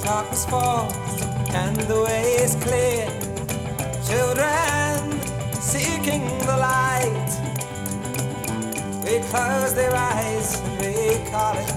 darkness falls and the way is clear. Children seeking the light, we close their eyes and we call it